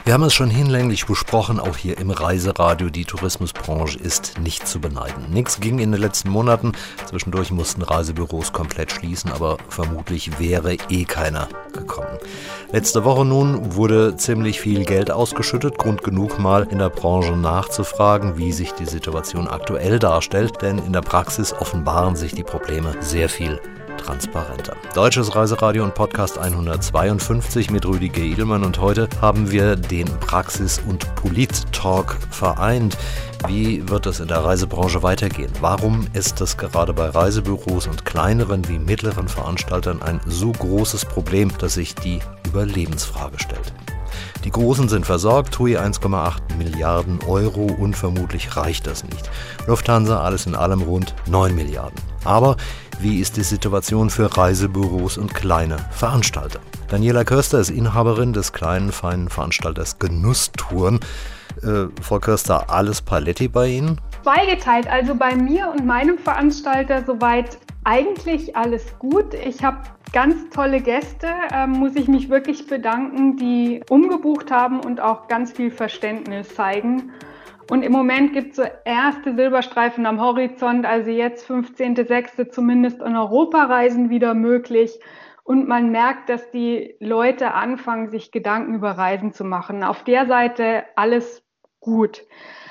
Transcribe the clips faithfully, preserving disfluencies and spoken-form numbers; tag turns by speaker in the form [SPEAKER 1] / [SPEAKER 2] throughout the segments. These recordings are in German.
[SPEAKER 1] Wir haben es schon hinlänglich besprochen, auch hier im Reiseradio, die Tourismusbranche ist nicht zu beneiden. Nichts ging in den letzten Monaten, zwischendurch mussten Reisebüros komplett schließen, aber vermutlich wäre eh keiner gekommen. Letzte Woche nun wurde ziemlich viel Geld ausgeschüttet, Grund genug mal in der Branche nachzufragen, wie sich die Situation aktuell darstellt, denn in der Praxis offenbaren sich die Probleme sehr viel transparenter. Deutsches Reiseradio und Podcast hundertzweiundfünfzig mit Rüdiger Edelmann, und heute haben wir den Praxis- und Polit-Talk vereint. Wie wird es in der Reisebranche weitergehen? Warum ist es gerade bei Reisebüros und kleineren wie mittleren Veranstaltern ein so großes Problem, dass sich die Überlebensfrage stellt? Die Großen sind versorgt, T U I eins Komma acht Milliarden Euro, und vermutlich reicht das nicht. Lufthansa alles in allem rund neun Milliarden. Aber wie ist die Situation für Reisebüros und kleine Veranstalter? Daniela Köster ist Inhaberin des kleinen, feinen Veranstalters Genusstouren. Äh, Frau Köster, alles Paletti bei Ihnen?
[SPEAKER 2] Zweigeteilt, also bei mir und meinem Veranstalter soweit eigentlich alles gut. Ich habe ganz tolle Gäste, äh, muss ich mich wirklich bedanken, die umgebucht haben und auch ganz viel Verständnis zeigen. Und im Moment gibt es so erste Silberstreifen am Horizont, also jetzt fünfzehnten sechsten zumindest in Europareisen wieder möglich. Und man merkt, dass die Leute anfangen, sich Gedanken über Reisen zu machen. Auf der Seite alles gut.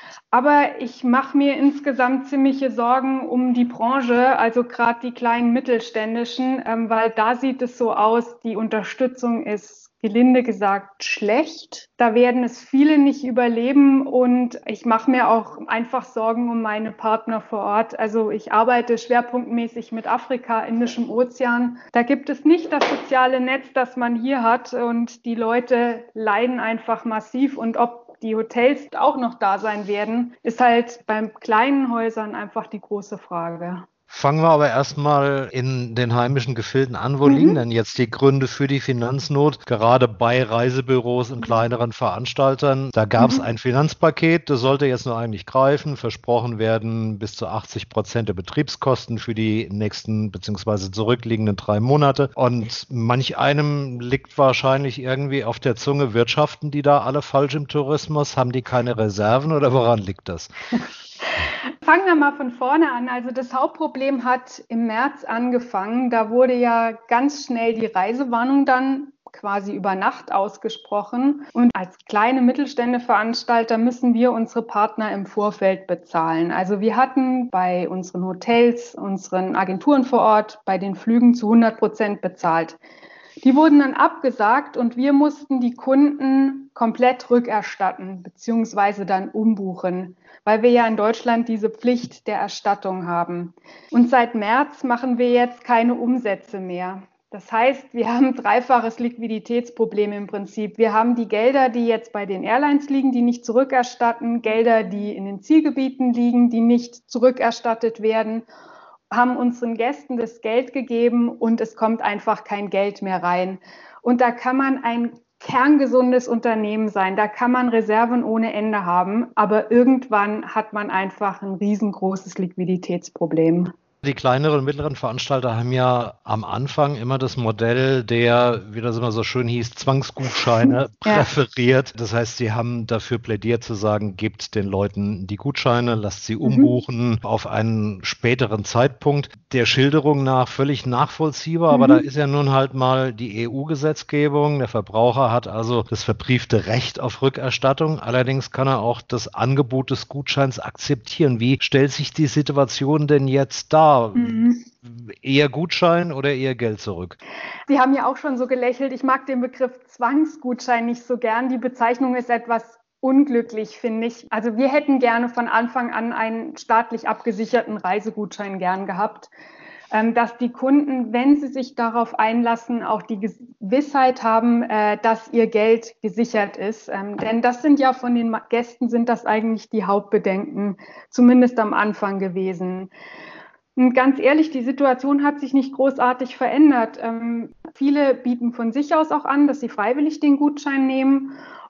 [SPEAKER 2] Aber ich mache mir insgesamt ziemliche Sorgen um die Branche, also gerade die kleinen mittelständischen, ähm, weil da sieht es so aus, die Unterstützung ist gelinde gesagt schlecht. Da werden es viele nicht überleben, und ich mache mir auch einfach Sorgen um meine Partner vor Ort. Also ich arbeite schwerpunktmäßig mit Afrika, Indischem Ozean. Da gibt es nicht das soziale Netz, das man hier hat, und die Leute leiden einfach massiv, und ob die Hotels auch noch da sein werden, ist halt beim kleinen Häusern einfach die große Frage.
[SPEAKER 1] Fangen wir aber erstmal in den heimischen Gefilden an. Wo
[SPEAKER 2] Mhm.
[SPEAKER 1] liegen denn jetzt die Gründe für die Finanznot, gerade bei Reisebüros und kleineren Veranstaltern? Da gab es
[SPEAKER 2] Mhm.
[SPEAKER 1] ein Finanzpaket, das sollte jetzt nur eigentlich greifen. Versprochen werden bis zu achtzig Prozent der Betriebskosten für die nächsten bzw. zurückliegenden drei Monate. Und manch einem liegt wahrscheinlich irgendwie auf der Zunge, wirtschaften die da alle falsch im Tourismus? Haben die keine Reserven, oder woran liegt das?
[SPEAKER 2] Fangen wir mal von vorne an. Also das Hauptproblem hat im März angefangen. Da wurde ja ganz schnell die Reisewarnung dann quasi über Nacht ausgesprochen. Und als kleine Mittelständeveranstalter müssen wir unsere Partner im Vorfeld bezahlen. Also wir hatten bei unseren Hotels, unseren Agenturen vor Ort, bei den Flügen zu hundert Prozent bezahlt. Die wurden dann abgesagt, und wir mussten die Kunden komplett rückerstatten bzw. dann umbuchen, weil wir ja in Deutschland diese Pflicht der Erstattung haben. Und seit März machen wir jetzt keine Umsätze mehr. Das heißt, wir haben ein dreifaches Liquiditätsproblem im Prinzip. Wir haben die Gelder, die jetzt bei den Airlines liegen, die nicht zurückerstatten, Gelder, die in den Zielgebieten liegen, die nicht zurückerstattet werden, haben unseren Gästen das Geld gegeben, und es kommt einfach kein Geld mehr rein. Und da kann man ein kerngesundes Unternehmen sein, da kann man Reserven ohne Ende haben, aber irgendwann hat man einfach ein riesengroßes Liquiditätsproblem.
[SPEAKER 1] Die kleineren und mittleren Veranstalter haben ja am Anfang immer das Modell der, wie das immer so schön hieß, Zwangsgutscheine präferiert. Das heißt, sie haben dafür plädiert zu sagen, gebt den Leuten die Gutscheine, lasst sie umbuchen mhm. auf einen späteren Zeitpunkt. Der Schilderung nach völlig nachvollziehbar, mhm. aber da ist ja nun halt mal die E U-Gesetzgebung. Der Verbraucher hat also das verbriefte Recht auf Rückerstattung. Allerdings kann er auch das Angebot des Gutscheins akzeptieren. Wie stellt sich die Situation denn jetzt dar? Mhm. Eher Gutschein oder eher Geld zurück?
[SPEAKER 2] Sie haben ja auch schon so gelächelt. Ich mag den Begriff Zwangsgutschein nicht so gern. Die Bezeichnung ist etwas unglücklich, finde ich. Also wir hätten gerne von Anfang an einen staatlich abgesicherten Reisegutschein gern gehabt, dass die Kunden, wenn sie sich darauf einlassen, auch die Gewissheit haben, dass ihr Geld gesichert ist. Denn das sind ja von den Gästen sind das eigentlich die Hauptbedenken, zumindest am Anfang gewesen. Und ganz ehrlich, die Situation hat sich nicht großartig verändert. Ähm, viele bieten von sich aus auch an, dass sie freiwillig den Gutschein nehmen.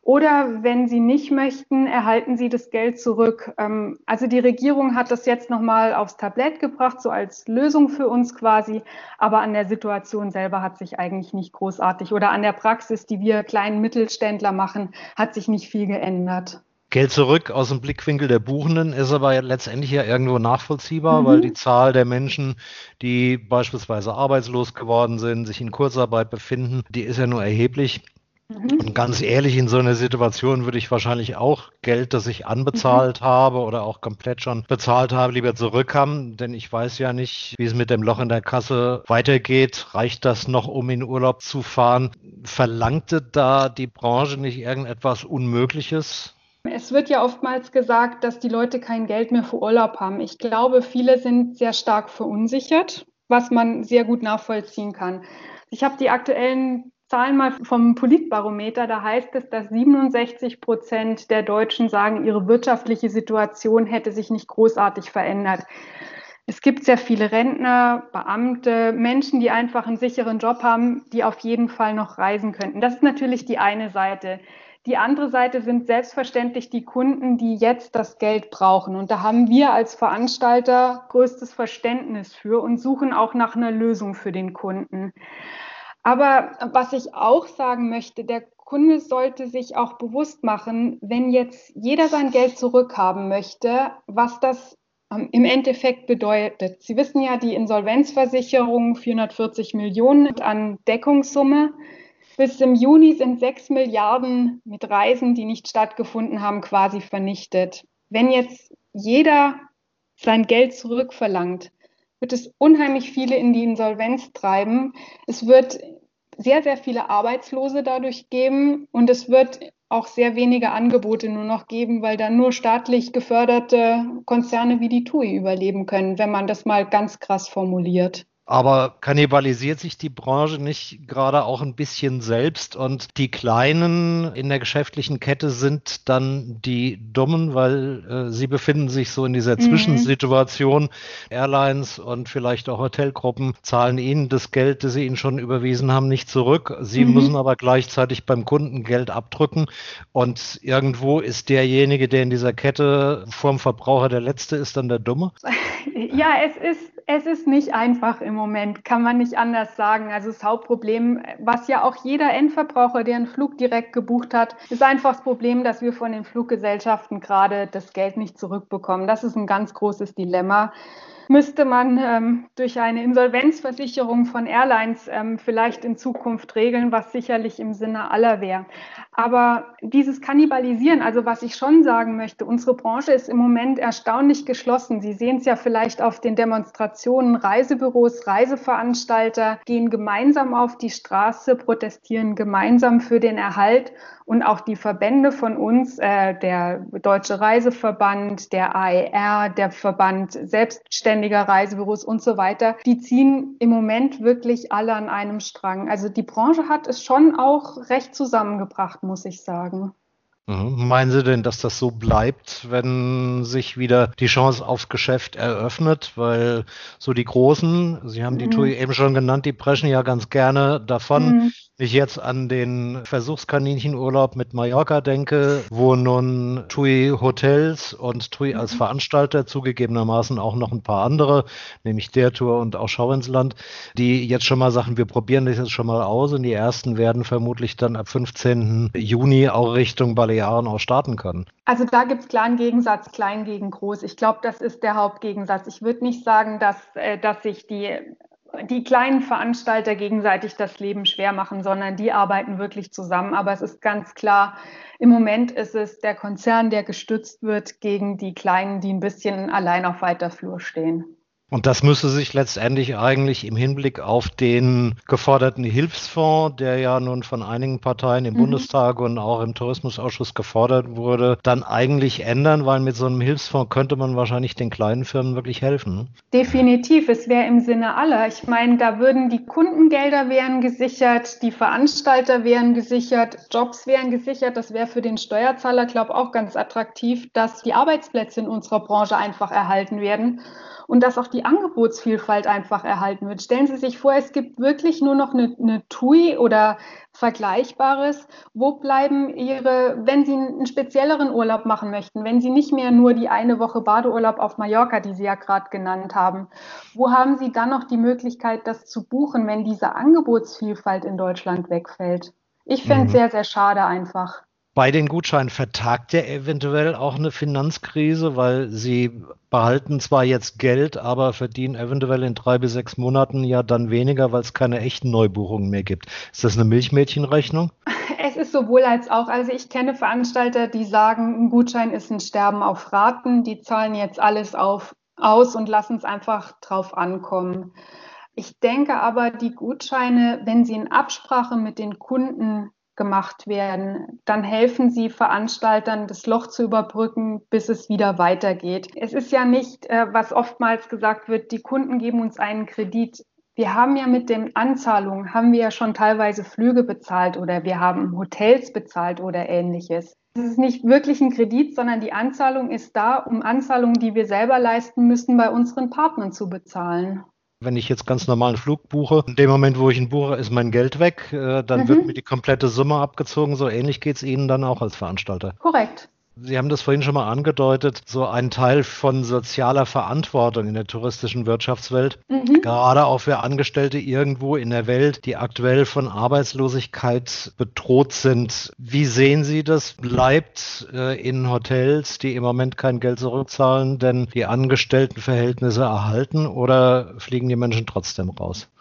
[SPEAKER 2] Oder wenn sie nicht möchten, erhalten sie das Geld zurück. Also die Regierung hat das jetzt nochmal aufs Tablett gebracht, so als Lösung für uns quasi. Aber an der Situation selber hat sich eigentlich nicht großartig oder an der Praxis, die wir kleinen Mittelständler machen, hat sich nicht viel geändert.
[SPEAKER 1] Geld zurück aus dem Blickwinkel der Buchenden ist aber ja letztendlich ja irgendwo nachvollziehbar, mhm. weil die Zahl der Menschen, die beispielsweise arbeitslos geworden sind, sich in Kurzarbeit befinden, die ist ja nur erheblich. Mhm. Und ganz ehrlich, in so einer Situation würde ich wahrscheinlich auch Geld, das ich anbezahlt mhm. habe oder auch komplett schon bezahlt habe, lieber zurückhaben, denn ich weiß ja nicht, wie es mit dem Loch in der Kasse weitergeht. Reicht das noch, um in Urlaub zu fahren? Verlangte da die Branche nicht irgendetwas Unmögliches?
[SPEAKER 2] Es wird ja oftmals gesagt, dass die Leute kein Geld mehr für Urlaub haben. Ich glaube, viele sind sehr stark verunsichert, was man sehr gut nachvollziehen kann. Ich habe die aktuellen Zahlen mal vom Politbarometer. Da heißt es, dass siebenundsechzig Prozent der Deutschen sagen, ihre wirtschaftliche Situation hätte sich nicht großartig verändert. Es gibt sehr viele Rentner, Beamte, Menschen, die einfach einen sicheren Job haben, die auf jeden Fall noch reisen könnten. Das ist natürlich die eine Seite. Die andere Seite sind selbstverständlich die Kunden, die jetzt das Geld brauchen. Und da haben wir als Veranstalter größtes Verständnis für und suchen auch nach einer Lösung für den Kunden. Aber was ich auch sagen möchte, der Kunde sollte sich auch bewusst machen, wenn jetzt jeder sein Geld zurückhaben möchte, was das im Endeffekt bedeutet. Sie wissen ja, die Insolvenzversicherung vierhundertvierzig Millionen an Deckungssumme. Bis im Juni sind sechs Milliarden mit Reisen, die nicht stattgefunden haben, quasi vernichtet. Wenn jetzt jeder sein Geld zurückverlangt, wird es unheimlich viele in die Insolvenz treiben. Es wird sehr, sehr viele Arbeitslose dadurch geben und es wird auch sehr wenige Angebote nur noch geben, weil dann nur staatlich geförderte Konzerne wie die T U I überleben können, wenn man das mal ganz krass formuliert.
[SPEAKER 1] Aber kannibalisiert sich die Branche nicht gerade auch ein bisschen selbst und die Kleinen in der geschäftlichen Kette sind dann die Dummen, weil äh, sie befinden sich so in dieser mhm. Zwischensituation. Airlines und vielleicht auch Hotelgruppen zahlen ihnen das Geld, das sie ihnen schon überwiesen haben, nicht zurück. Sie mhm. müssen aber gleichzeitig beim Kunden Geld abdrücken und irgendwo ist derjenige, der in dieser Kette vorm Verbraucher der Letzte ist, dann der Dumme?
[SPEAKER 2] Ja, es ist Es ist nicht einfach im Moment, kann man nicht anders sagen. Also das Hauptproblem, was ja auch jeder Endverbraucher, der einen Flug direkt gebucht hat, ist einfach das Problem, dass wir von den Fluggesellschaften gerade das Geld nicht zurückbekommen. Das ist ein ganz großes Dilemma. Müsste man ähm, durch eine Insolvenzversicherung von Airlines ähm, vielleicht in Zukunft regeln, was sicherlich im Sinne aller wäre. Aber dieses Kannibalisieren, also was ich schon sagen möchte, unsere Branche ist im Moment erstaunlich geschlossen. Sie sehen es ja vielleicht auf den Demonstrationen, Reisebüros, Reiseveranstalter gehen gemeinsam auf die Straße, protestieren gemeinsam für den Erhalt. Und auch die Verbände von uns, äh, der Deutsche Reiseverband, der A E R, der Verband selbstständiger Reisebüros und so weiter, die ziehen im Moment wirklich alle an einem Strang. Also die Branche hat es schon auch recht zusammengebracht, muss ich sagen.
[SPEAKER 1] Meinen Sie denn, dass das so bleibt, wenn sich wieder die Chance aufs Geschäft eröffnet? Weil so die Großen, Sie haben die mhm. T U I eben schon genannt, die preschen ja ganz gerne davon. Mhm. Wenn ich jetzt an den Versuchskaninchenurlaub mit Mallorca denke, wo nun T U I Hotels und T U I als Veranstalter, zugegebenermaßen auch noch ein paar andere, nämlich der Tour und auch Schau ins Land, die jetzt schon mal sagen, wir probieren das jetzt schon mal aus und die ersten werden vermutlich dann ab fünfzehnten Juni auch Richtung Balearen auch starten können.
[SPEAKER 2] Also da gibt es klar einen Gegensatz, klein gegen groß. Ich glaube, das ist der Hauptgegensatz. Ich würde nicht sagen, dass, äh, dass sich die die kleinen Veranstalter gegenseitig das Leben schwer machen, sondern die arbeiten wirklich zusammen. Aber es ist ganz klar, im Moment ist es der Konzern, der gestützt wird gegen die Kleinen, die ein bisschen allein auf weiter Flur stehen.
[SPEAKER 1] Und das müsste sich letztendlich eigentlich im Hinblick auf den geforderten Hilfsfonds, der ja nun von einigen Parteien im mhm. Bundestag und auch im Tourismusausschuss gefordert wurde, dann eigentlich ändern, weil mit so einem Hilfsfonds könnte man wahrscheinlich den kleinen Firmen wirklich helfen.
[SPEAKER 2] Definitiv, es wäre im Sinne aller. Ich meine, da würden die Kundengelder wären gesichert, die Veranstalter wären gesichert, Jobs wären gesichert. Das wäre für den Steuerzahler, glaube ich, auch ganz attraktiv, dass die Arbeitsplätze in unserer Branche einfach erhalten werden. und dass auch die Angebotsvielfalt einfach erhalten wird. Stellen Sie sich vor, es gibt wirklich nur noch eine, eine T U I oder Vergleichbares. Wo bleiben Ihre, wenn Sie einen spezielleren Urlaub machen möchten, wenn Sie nicht mehr nur die eine Woche Badeurlaub auf Mallorca, die Sie ja gerade genannt haben, wo haben Sie dann noch die Möglichkeit, das zu buchen, wenn diese Angebotsvielfalt in Deutschland wegfällt? Ich fände es
[SPEAKER 1] Mhm.
[SPEAKER 2] sehr, sehr schade einfach.
[SPEAKER 1] Bei den Gutscheinen vertagt ja eventuell auch eine Finanzkrise, weil sie behalten zwar jetzt Geld, aber verdienen eventuell in drei bis sechs Monaten ja dann weniger, weil es keine echten Neubuchungen mehr gibt. Ist das eine Milchmädchenrechnung?
[SPEAKER 2] Es ist sowohl als auch. Also ich kenne Veranstalter, die sagen, ein Gutschein ist ein Sterben auf Raten. Die zahlen jetzt alles auf, aus und lassen es einfach drauf ankommen. Ich denke aber, die Gutscheine, wenn sie in Absprache mit den Kunden gemacht werden, dann helfen sie Veranstaltern, das Loch zu überbrücken, bis es wieder weitergeht. Es ist ja nicht, äh, was oftmals gesagt wird, die Kunden geben uns einen Kredit. Wir haben ja mit den Anzahlungen, haben wir ja schon teilweise Flüge bezahlt oder wir haben Hotels bezahlt oder ähnliches. Es ist nicht wirklich ein Kredit, sondern die Anzahlung ist da, um Anzahlungen, die wir selber leisten müssen, bei unseren Partnern zu bezahlen.
[SPEAKER 1] Wenn ich jetzt ganz normalen Flug buche, in dem Moment, wo ich ihn buche, ist mein Geld weg, äh, dann wird mir
[SPEAKER 2] Mhm,
[SPEAKER 1] die komplette Summe abgezogen. So ähnlich geht es Ihnen dann auch als Veranstalter.
[SPEAKER 2] korrekt.
[SPEAKER 1] Sie haben das vorhin schon mal angedeutet, so ein Teil von sozialer Verantwortung in der touristischen Wirtschaftswelt,
[SPEAKER 2] Mhm.
[SPEAKER 1] gerade auch für Angestellte irgendwo in der Welt, die aktuell von Arbeitslosigkeit bedroht sind. Wie sehen Sie das? Bleibt äh, in Hotels, die im Moment kein Geld zurückzahlen, denn die Angestelltenverhältnisse erhalten oder fliegen die Menschen trotzdem raus?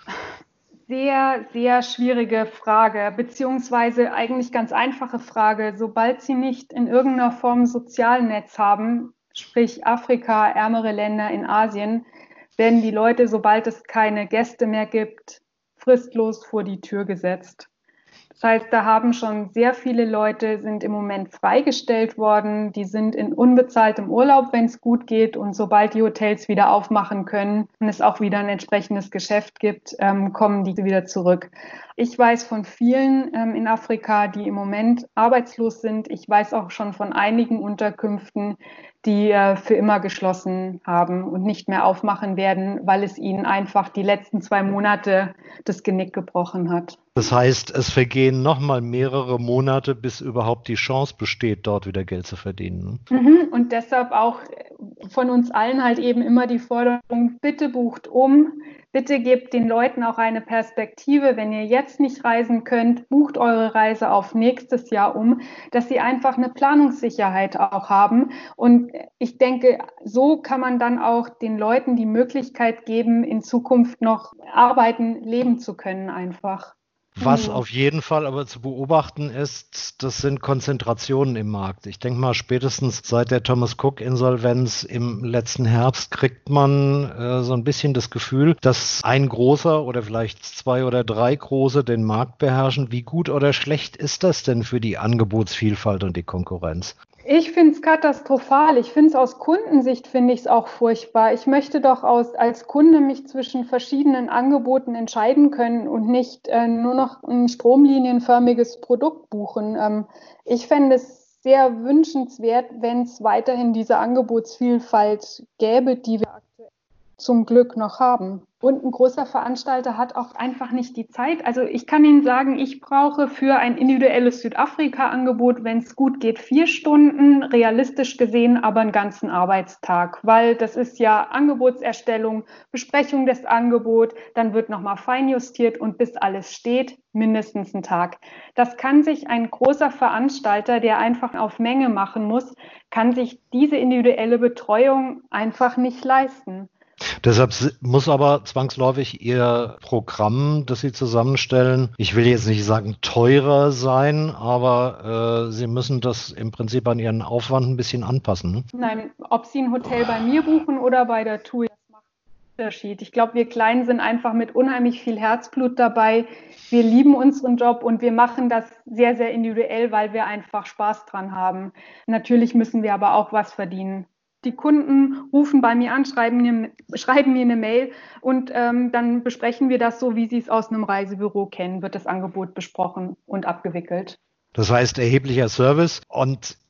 [SPEAKER 2] Sehr, sehr schwierige Frage, beziehungsweise eigentlich ganz einfache Frage. Sobald Sie nicht in irgendeiner Form ein Sozialnetz haben, sprich Afrika, ärmere Länder in Asien, werden die Leute, sobald es keine Gäste mehr gibt, fristlos vor die Tür gesetzt. Das heißt, da haben schon sehr viele Leute sind im Moment freigestellt worden. Die sind in unbezahltem Urlaub, wenn es gut geht. Und sobald die Hotels wieder aufmachen können und es auch wieder ein entsprechendes Geschäft gibt, ähm, kommen die wieder zurück. Ich weiß von vielen ähm, in Afrika, die im Moment arbeitslos sind. Ich weiß auch schon von einigen Unterkünften, die äh, für immer geschlossen haben und nicht mehr aufmachen werden, weil es ihnen einfach die letzten zwei Monate das Genick gebrochen hat.
[SPEAKER 1] Das heißt, es vergehen nochmal mehrere Monate, bis überhaupt die Chance besteht, dort wieder Geld zu verdienen.
[SPEAKER 2] Mhm. Und deshalb auch von uns allen halt eben immer die Forderung, bitte bucht um, bitte gebt den Leuten auch eine Perspektive. Wenn ihr jetzt nicht reisen könnt, bucht eure Reise auf nächstes Jahr um, dass sie einfach eine Planungssicherheit auch haben. Und ich denke, so kann man dann auch den Leuten die Möglichkeit geben, in Zukunft noch arbeiten, leben zu können einfach.
[SPEAKER 1] Was
[SPEAKER 2] Genau.
[SPEAKER 1] auf jeden Fall aber zu beobachten ist, das sind Konzentrationen im Markt. Ich denke mal, spätestens seit der Thomas Cook-Insolvenz im letzten Herbst kriegt man äh, so ein bisschen das Gefühl, dass ein großer oder vielleicht zwei oder drei große den Markt beherrschen. Wie gut oder schlecht ist das denn für die Angebotsvielfalt und die Konkurrenz?
[SPEAKER 2] Ich finde es katastrophal. Ich finde es aus Kundensicht finde ich es auch furchtbar. Ich möchte doch aus, als Kunde mich zwischen verschiedenen Angeboten entscheiden können und nicht äh, nur noch ein stromlinienförmiges Produkt buchen. Ähm, ich fände es sehr wünschenswert, wenn es weiterhin diese Angebotsvielfalt gäbe, die wir aktuell zum Glück noch haben. Und ein großer Veranstalter hat auch einfach nicht die Zeit. Also ich kann Ihnen sagen, ich brauche für ein individuelles Südafrika-Angebot, wenn es gut geht, vier Stunden, realistisch gesehen aber einen ganzen Arbeitstag, weil das ist ja Angebotserstellung, Besprechung des Angebots, dann wird nochmal feinjustiert und bis alles steht, mindestens einen Tag. Das kann sich ein großer Veranstalter, der einfach auf Menge machen muss, kann sich diese individuelle Betreuung einfach nicht leisten.
[SPEAKER 1] Deshalb muss aber zwangsläufig Ihr Programm, das Sie zusammenstellen, ich will jetzt nicht sagen teurer sein, aber äh, Sie müssen das im Prinzip an Ihren Aufwand ein bisschen anpassen. Ne?
[SPEAKER 2] Nein, ob Sie ein Hotel bei mir buchen oder bei der T U I, das macht einen Unterschied. Ich glaube, wir Kleinen sind einfach mit unheimlich viel Herzblut dabei. Wir lieben unseren Job und wir machen das sehr, sehr individuell, weil wir einfach Spaß dran haben. Natürlich müssen wir aber auch was verdienen. Die Kunden rufen bei mir an, schreiben mir, schreiben mir eine Mail und ähm, dann besprechen wir das so, wie Sie es aus einem Reisebüro kennen, wird das Angebot besprochen und abgewickelt.
[SPEAKER 1] Das heißt erheblicher Service und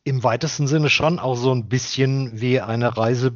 [SPEAKER 1] im weitesten Sinne schon auch so ein bisschen wie eine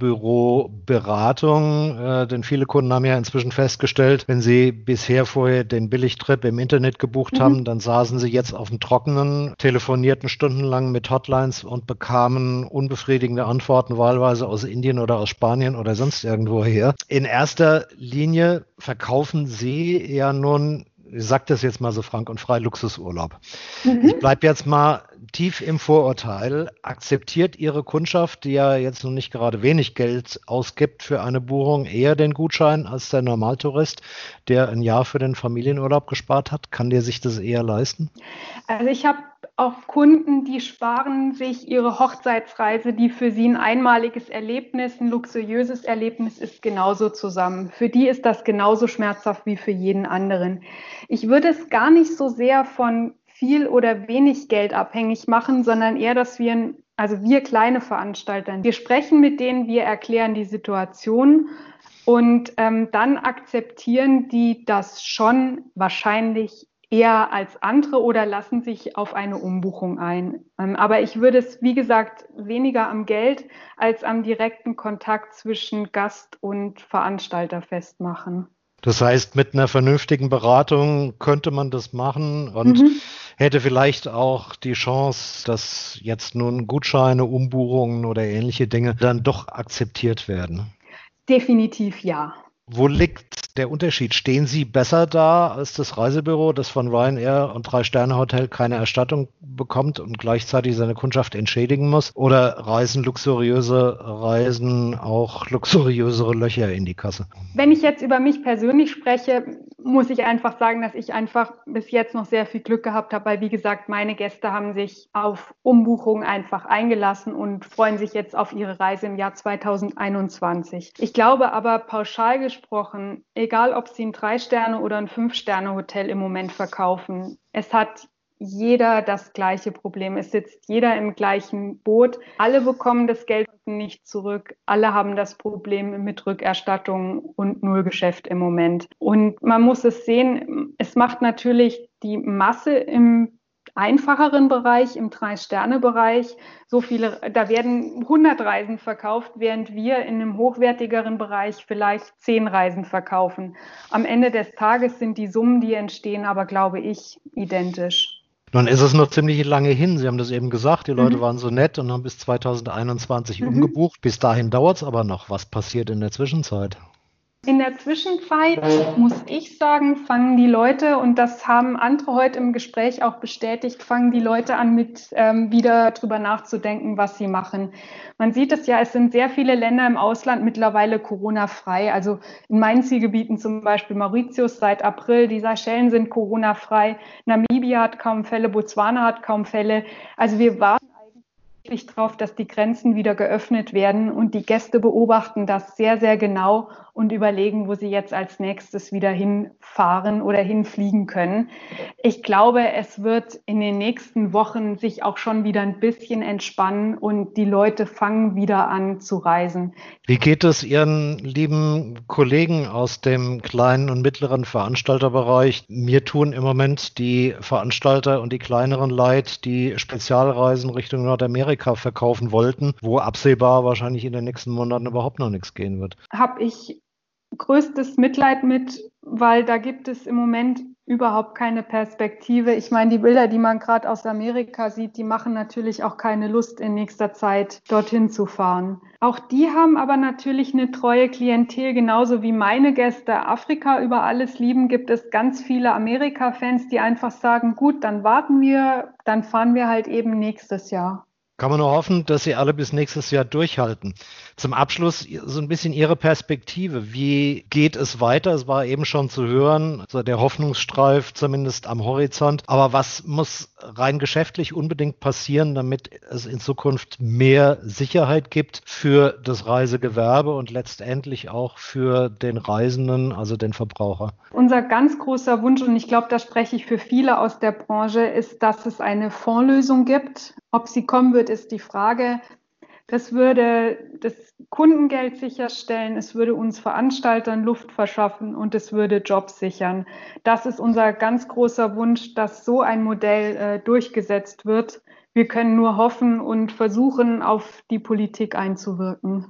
[SPEAKER 1] Reisebüroberatung, äh, denn viele Kunden haben ja inzwischen festgestellt, wenn sie bisher vorher den Billigtrip im Internet gebucht
[SPEAKER 2] Mhm.
[SPEAKER 1] haben, dann saßen sie jetzt auf dem Trockenen, telefonierten stundenlang mit Hotlines und bekamen unbefriedigende Antworten, wahlweise aus Indien oder aus Spanien oder sonst irgendwo her. In erster Linie verkaufen sie ja nun, ich sage das jetzt mal so frank und frei, Luxusurlaub. Ich
[SPEAKER 2] Mhm.
[SPEAKER 1] bleibe jetzt mal tief im Vorurteil. Akzeptiert Ihre Kundschaft, die ja jetzt noch nicht gerade wenig Geld ausgibt für eine Buchung, eher den Gutschein als der Normaltourist, der ein Jahr für den Familienurlaub gespart hat? Kann der sich das eher leisten?
[SPEAKER 2] Also ich habe auch Kunden, die sparen sich ihre Hochzeitsreise, die für sie ein einmaliges Erlebnis, ein luxuriöses Erlebnis ist, genauso zusammen. Für die ist das genauso schmerzhaft wie für jeden anderen. Ich würde es gar nicht so sehr von viel oder wenig Geld abhängig machen, sondern eher, dass wir, also wir kleine Veranstalter, wir sprechen mit denen, wir erklären die Situation und ähm, dann akzeptieren die das schon wahrscheinlich eher als andere oder lassen sich auf eine Umbuchung ein. Ähm, aber ich würde es, wie gesagt, weniger am Geld als am direkten Kontakt zwischen Gast und Veranstalter festmachen.
[SPEAKER 1] Das heißt, mit einer vernünftigen Beratung könnte man das machen und
[SPEAKER 2] Mhm.
[SPEAKER 1] hätte vielleicht auch die Chance, dass jetzt nun Gutscheine, Umbuchungen oder ähnliche Dinge dann doch akzeptiert werden.
[SPEAKER 2] Definitiv ja.
[SPEAKER 1] Wo liegt der Unterschied? Stehen Sie besser da als das Reisebüro, das von Ryanair und Drei-Sterne-Hotel keine Erstattung bekommt und gleichzeitig seine Kundschaft entschädigen muss? Oder reißen luxuriöse Reisen auch luxuriösere Löcher in die Kasse?
[SPEAKER 2] Wenn ich jetzt über mich persönlich spreche, muss ich einfach sagen, dass ich einfach bis jetzt noch sehr viel Glück gehabt habe, weil wie gesagt, meine Gäste haben sich auf Umbuchungen einfach eingelassen und freuen sich jetzt auf ihre Reise im Jahr zweitausendeinundzwanzig. Ich glaube aber pauschal gesprochen, egal ob sie ein Drei-Sterne- oder ein Fünf-Sterne-Hotel im Moment verkaufen, es hat jeder das gleiche Problem. Es sitzt jeder im gleichen Boot. Alle bekommen das Geld nicht zurück. Alle haben das Problem mit Rückerstattung und Nullgeschäft im Moment. Und man muss es sehen, es macht natürlich die Masse im einfacheren Bereich, im Drei-Sterne-Bereich, so viele, da werden hundert Reisen verkauft, während wir in einem hochwertigeren Bereich vielleicht zehn Reisen verkaufen. Am Ende des Tages sind die Summen, die entstehen, aber glaube ich, identisch.
[SPEAKER 1] Nun ist es noch ziemlich lange hin. Sie haben das eben gesagt, die Leute
[SPEAKER 2] Mhm.
[SPEAKER 1] waren so nett und haben bis zweitausendeinundzwanzig
[SPEAKER 2] Mhm.
[SPEAKER 1] umgebucht. Bis dahin dauert es aber noch. Was passiert in der Zwischenzeit?
[SPEAKER 2] In der Zwischenzeit, muss ich sagen, fangen die Leute, und das haben andere heute im Gespräch auch bestätigt, fangen die Leute an, mit ähm, wieder drüber nachzudenken, was sie machen. Man sieht es ja, es sind sehr viele Länder im Ausland mittlerweile Corona-frei. Also in meinen Zielgebieten zum Beispiel Mauritius seit April, die Seychellen sind Corona-frei, Namibia hat kaum Fälle, Botswana hat kaum Fälle. Also wir warten eigentlich darauf, dass die Grenzen wieder geöffnet werden und die Gäste beobachten das sehr, sehr genau und überlegen, wo sie jetzt als nächstes wieder hinfahren oder hinfliegen können. Ich glaube, es wird in den nächsten Wochen sich auch schon wieder ein bisschen entspannen und die Leute fangen wieder an zu reisen.
[SPEAKER 1] Wie geht es Ihren lieben Kollegen aus dem kleinen und mittleren Veranstalterbereich? Mir tun im Moment die Veranstalter und die kleineren leid, die Spezialreisen Richtung Nordamerika verkaufen wollten, wo absehbar wahrscheinlich in den nächsten Monaten überhaupt noch nichts gehen wird.
[SPEAKER 2] Habe ich größtes Mitleid mit, weil da gibt es im Moment überhaupt keine Perspektive. Ich meine, die Bilder, die man gerade aus Amerika sieht, die machen natürlich auch keine Lust, in nächster Zeit dorthin zu fahren. Auch die haben aber natürlich eine treue Klientel, genauso wie meine Gäste Afrika über alles lieben, gibt es ganz viele Amerika-Fans, die einfach sagen, gut, dann warten wir, dann fahren wir halt eben nächstes Jahr.
[SPEAKER 1] Kann man nur hoffen, dass Sie alle bis nächstes Jahr durchhalten. Zum Abschluss so ein bisschen Ihre Perspektive. Wie geht es weiter? Es war eben schon zu hören, also der Hoffnungsstreif zumindest am Horizont. Aber was muss rein geschäftlich unbedingt passieren, damit es in Zukunft mehr Sicherheit gibt für das Reisegewerbe und letztendlich auch für den Reisenden, also den Verbraucher?
[SPEAKER 2] Unser ganz großer Wunsch, und ich glaube, da spreche ich für viele aus der Branche, ist, dass es eine Fondslösung gibt. Ob sie kommen wird, ist die Frage. Das würde das Kundengeld sicherstellen, es würde uns Veranstaltern Luft verschaffen und es würde Jobs sichern. Das ist unser ganz großer Wunsch, dass so ein Modell äh, durchgesetzt wird. Wir können nur hoffen und versuchen, auf die Politik einzuwirken.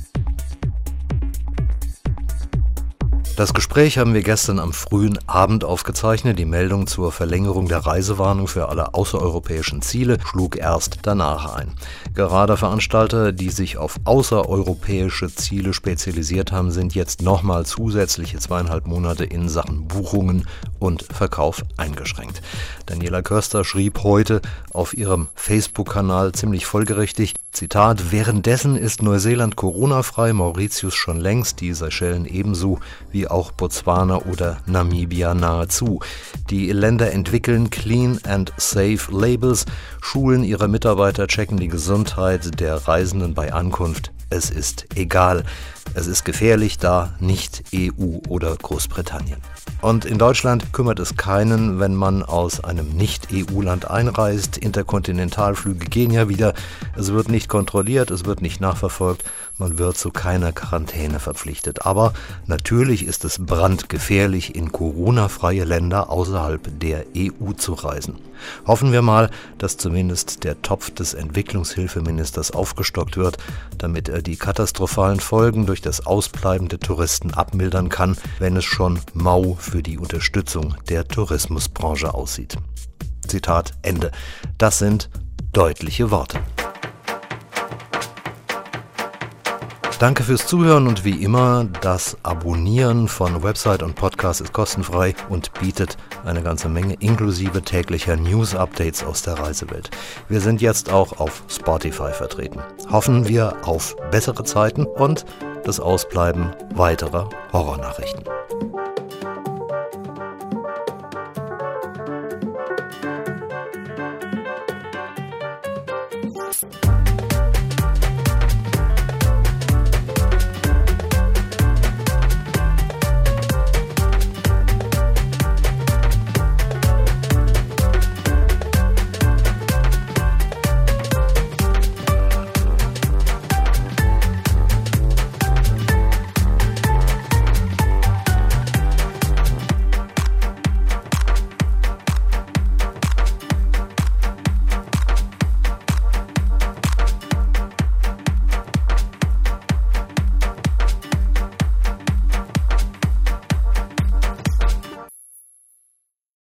[SPEAKER 1] Das Gespräch haben wir gestern am frühen Abend aufgezeichnet. Die Meldung zur Verlängerung der Reisewarnung für alle außereuropäischen Ziele schlug erst danach ein. Gerade Veranstalter, die sich auf außereuropäische Ziele spezialisiert haben, sind jetzt nochmal zusätzliche zweieinhalb Monate in Sachen Buchungen und Verkauf eingeschränkt. Daniela Köster schrieb heute auf ihrem Facebook-Kanal ziemlich folgerichtig, Zitat, währenddessen ist Neuseeland Corona-frei, Mauritius schon längst, die Seychellen ebenso, wie auch Botswana oder Namibia nahezu. Die Länder entwickeln Clean and Safe Labels, schulen ihre Mitarbeiter, checken die Gesundheit der Reisenden bei Ankunft. Es ist egal. Es ist gefährlich, da nicht E U oder Großbritannien. Und in Deutschland kümmert es keinen, wenn man aus einem Nicht-E U-Land einreist. Interkontinentalflüge gehen ja wieder. Es wird nicht kontrolliert, es wird nicht nachverfolgt. Man wird zu keiner Quarantäne verpflichtet. Aber natürlich ist es brandgefährlich, in Corona-freie Länder außerhalb der E U zu reisen. Hoffen wir mal, dass zumindest der Topf des Entwicklungshilfeministers aufgestockt wird, damit er die katastrophalen Folgen durch das Ausbleiben der Touristen abmildern kann, wenn es schon mau für die Unterstützung der Tourismusbranche aussieht. Zitat Ende. Das sind deutliche Worte. Danke fürs Zuhören und wie immer, das Abonnieren von Website und Podcast ist kostenfrei und bietet eine ganze Menge inklusive täglicher News-Updates aus der Reisewelt. Wir sind jetzt auch auf Spotify vertreten. Hoffen wir auf bessere Zeiten und das Ausbleiben weiterer Horrornachrichten.